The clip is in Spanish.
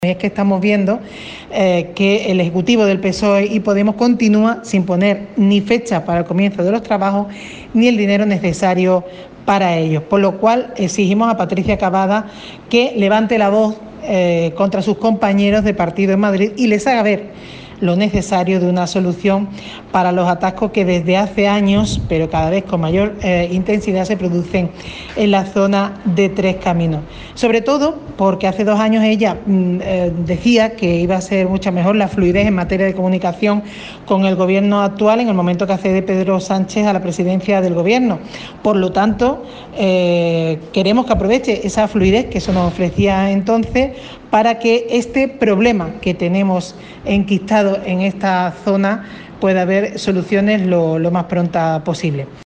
Es que estamos viendo que el Ejecutivo del PSOE y Podemos continúa sin poner ni fecha para el comienzo de los trabajos ni el dinero necesario para ellos, por lo cual exigimos a Patricia Cavada que levante la voz contra sus compañeros de partido en Madrid y les haga ver lo necesario de una solución para los atascos que desde hace años, pero cada vez con mayor intensidad, se producen en la zona de Tres Caminos. Sobre todo porque hace 2 años ella decía que iba a ser mucha mejor la fluidez en materia de comunicación con el Gobierno actual en el momento que accede Pedro Sánchez a la presidencia del Gobierno. Por lo tanto, queremos que aproveche esa fluidez que eso nos ofrecía entonces para que este problema que tenemos enquistado en esta zona pueda haber soluciones lo más pronta posible.